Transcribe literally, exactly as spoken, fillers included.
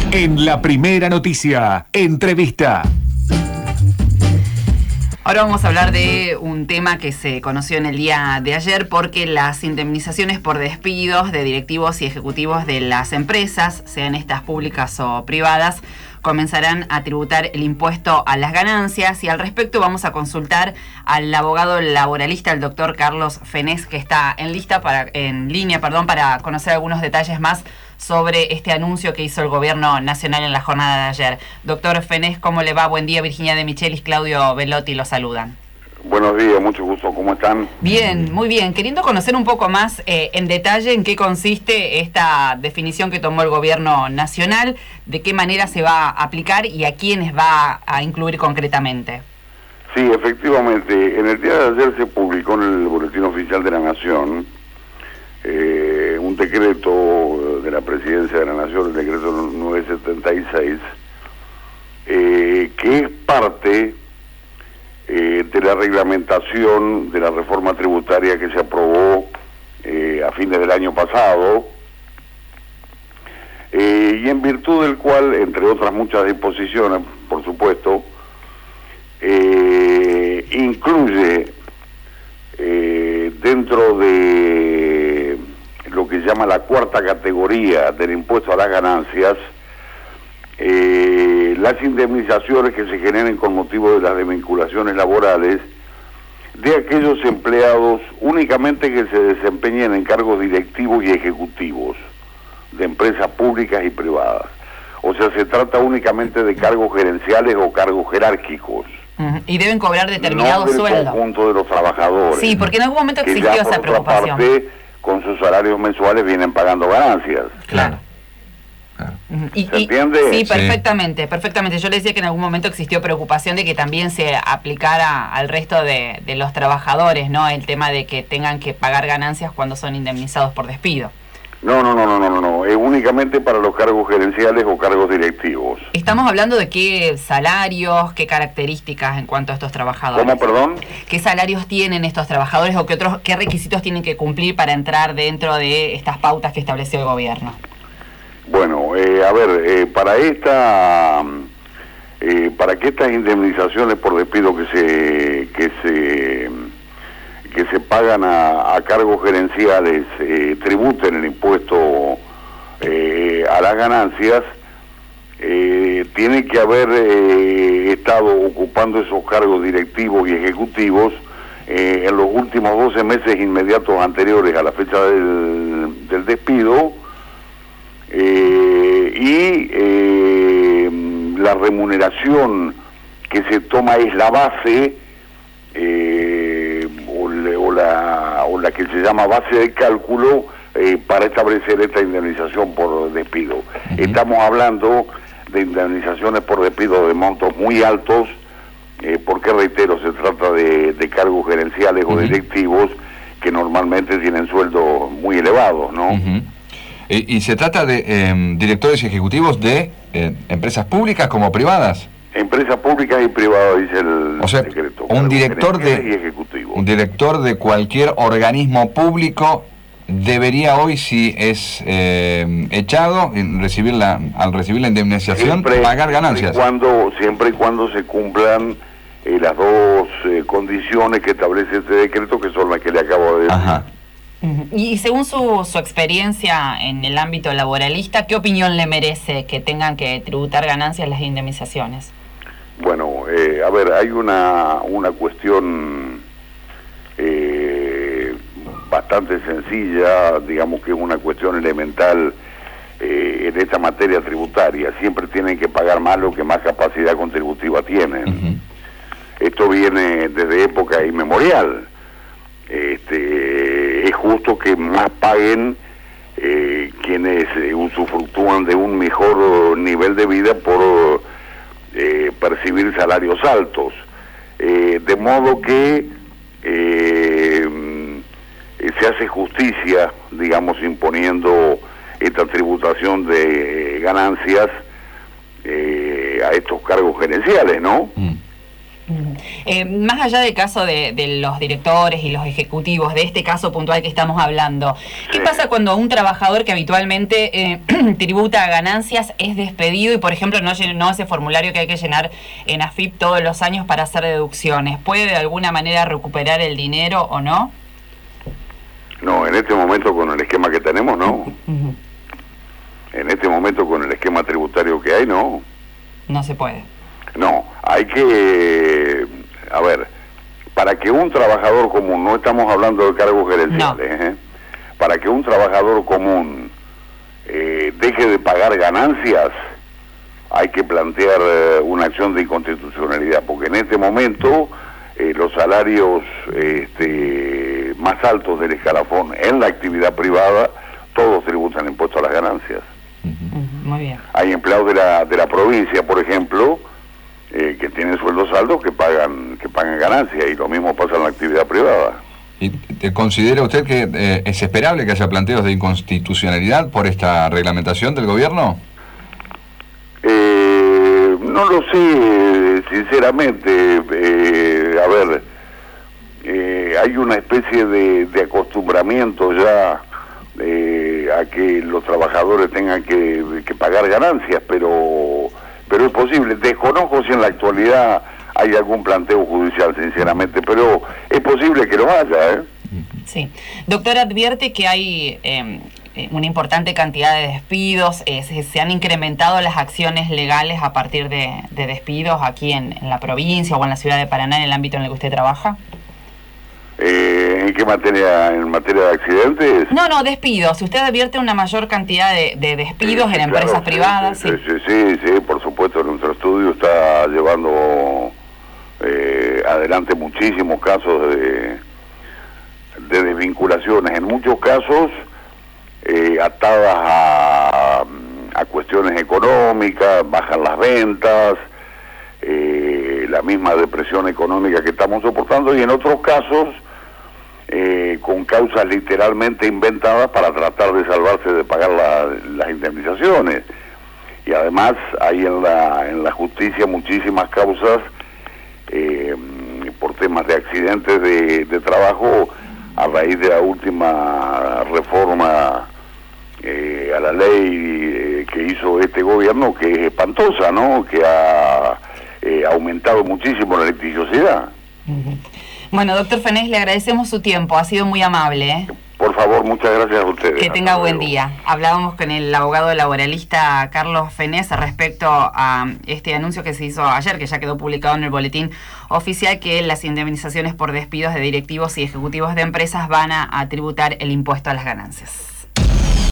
En La Primera Noticia, entrevista. Ahora vamos a hablar de un tema que se conoció en el día de ayer, porque las indemnizaciones por despidos de directivos y ejecutivos de las empresas, sean estas públicas o privadas, comenzarán a tributar el impuesto a las ganancias. Y al respecto vamos a consultar al abogado laboralista, el doctor Carlos Fenés, que está en lista para, en línea, perdón, para conocer algunos detalles más sobre este anuncio que hizo el gobierno nacional en la jornada de ayer. Doctor Fenés, ¿cómo le va? Buen día. Virginia de Michelis, Claudio Velotti lo saludan. Buenos días, mucho gusto. ¿Cómo están? Bien, muy bien. Queriendo conocer un poco más eh, en detalle en qué consiste esta definición que tomó el gobierno nacional, de qué manera se va a aplicar y a quiénes va a incluir concretamente. Sí, efectivamente. En el día de ayer se publicó en el Boletín Oficial de la Nación eh, un decreto de la Presidencia de la Nación, el decreto novecientos setenta y seis, eh, que es parte Eh, de la reglamentación de la reforma tributaria que se aprobó eh, a fines del año pasado, eh, y en virtud del cual, entre otras muchas disposiciones, por supuesto, eh, incluye eh, dentro de lo que se llama la cuarta categoría del impuesto a las ganancias, Eh, las indemnizaciones que se generen con motivo de las desvinculaciones laborales de aquellos empleados únicamente que se desempeñen en cargos directivos y ejecutivos de empresas públicas y privadas. O sea, se trata únicamente de cargos gerenciales o cargos jerárquicos. Uh-huh. Y deben cobrar determinado no del sueldo. Conjunto de los trabajadores. Sí, porque en algún momento que existió ya, por esa otra preocupación. parte, con sus salarios mensuales vienen pagando ganancias. Claro. Y, ¿Se y, entiende? sí, perfectamente, perfectamente. Yo le decía que en algún momento existió preocupación de que también se aplicara al resto de, de los trabajadores, ¿no? El tema de que tengan que pagar ganancias cuando son indemnizados por despido. No, no, no, no, no, no, es únicamente para los cargos gerenciales o cargos directivos. Estamos hablando de qué salarios, qué características en cuanto a estos trabajadores. ¿Cómo, perdón? ¿Qué salarios tienen estos trabajadores o qué otros, qué requisitos tienen que cumplir para entrar dentro de estas pautas que estableció el gobierno? Bueno, eh, a ver, eh, para esta, eh, para que estas indemnizaciones por despido que se que se que se pagan a, a cargos gerenciales eh, tributen el impuesto eh, a las ganancias, eh, tiene que haber eh, estado ocupando esos cargos directivos y ejecutivos eh, en los últimos doce meses inmediatos anteriores a la fecha del, del despido. Eh, y eh, la remuneración que se toma es la base eh, o, le, o, la, o la que se llama base de cálculo eh, para establecer esta indemnización por despido. Uh-huh. Estamos hablando de indemnizaciones por despido de montos muy altos, eh, porque reitero, se trata de, de cargos gerenciales uh-huh. o directivos que normalmente tienen sueldos muy elevados, ¿no? Uh-huh. Y, y se trata de eh, directores ejecutivos de eh, empresas públicas como privadas. Empresas públicas y privadas, dice el o sea, decreto. Un director de y ejecutivo. un director de cualquier organismo público debería hoy, si es eh, echado, recibir la, al recibir la indemnización, siempre, pagar ganancias. Siempre y cuando, siempre y cuando se cumplan eh, las dos eh, condiciones que establece este decreto, que son las que le acabo de decir. Ajá. Y según su, su experiencia en el ámbito laboralista, ¿qué opinión le merece que tengan que tributar ganancias las indemnizaciones? Bueno, eh, a ver, hay una, una cuestión eh, bastante sencilla, digamos que es una cuestión elemental eh, en esta materia tributaria. Siempre tienen que pagar más los que más capacidad contributiva tienen. Uh-huh. Esto viene desde época inmemorial. Este, es justo que más paguen eh, quienes eh, usufructúan de un mejor nivel de vida por eh, percibir salarios altos, eh, de modo que eh, se hace justicia, digamos, imponiendo esta tributación de ganancias eh, a estos cargos gerenciales, ¿no? Mm. Eh, más allá del caso de, de los directores y los ejecutivos, de este caso puntual que estamos hablando, ¿qué Sí. pasa cuando un trabajador que habitualmente eh, tributa ganancias es despedido y, por ejemplo, no llenó ese formulario que hay que llenar en A F I P todos los años para hacer deducciones? ¿Puede de alguna manera recuperar el dinero o no? No, en este momento con el esquema que tenemos, no. Uh-huh. En este momento con el esquema tributario que hay, no. No se puede. No, hay que, a ver, para que un trabajador común, no estamos hablando de cargos gerenciales, ¿eh? Para que un trabajador común eh, deje de pagar ganancias, hay que plantear eh, una acción de inconstitucionalidad, porque en este momento eh, los salarios este, más altos del escalafón en la actividad privada, todos tributan impuesto a las ganancias. Uh-huh. Muy bien. Hay empleados de la, de la provincia, por ejemplo, eh, que tienen sueldos altos que pagan que pagan ganancias, y lo mismo pasa en la actividad privada. ¿Y considera usted que eh, es esperable que haya planteos de inconstitucionalidad por esta reglamentación del gobierno? Eh, no lo sé, sinceramente. Eh, a ver, eh, hay una especie de, de acostumbramiento ya eh, a que los trabajadores tengan que, que pagar ganancias, pero pero es posible. Desconozco si en la actualidad hay algún planteo judicial, sinceramente, pero es posible que lo haya, ¿eh? Sí. Doctor, advierte que hay eh, una importante cantidad de despidos, eh, se, se han incrementado las acciones legales a partir de, de despidos aquí en, en la provincia o en la ciudad de Paraná, en el ámbito en el que usted trabaja. Eh, ¿En qué materia? ¿En materia de accidentes? No, no, despidos. Usted advierte una mayor cantidad de, de despidos Sí, en sí, empresas claro, privadas. Sí, sí, sí, sí, sí, por supuesto, nuestro estudio está llevando eh, adelante muchísimos casos de, de desvinculaciones, en muchos casos eh, atadas a, a cuestiones económicas, bajan las ventas, eh, la misma depresión económica que estamos soportando, y en otros casos Eh, con causas literalmente inventadas para tratar de salvarse de pagar la, las indemnizaciones. Y además hay en la en la justicia muchísimas causas eh, por temas de accidentes de, de trabajo a raíz de la última reforma eh, a la ley eh, que hizo este gobierno, que es espantosa, ¿no? Que ha eh, aumentado muchísimo la litigiosidad. Uh-huh. Bueno, doctor Fenés, le agradecemos su tiempo, ha sido muy amable, ¿eh? Por favor, muchas gracias a ustedes. Que tenga Hasta buen luego. día. Hablábamos con el abogado laboralista Carlos Fenés respecto a este anuncio que se hizo ayer, que ya quedó publicado en el boletín oficial, que las indemnizaciones por despidos de directivos y ejecutivos de empresas van a, a tributar el impuesto a las ganancias.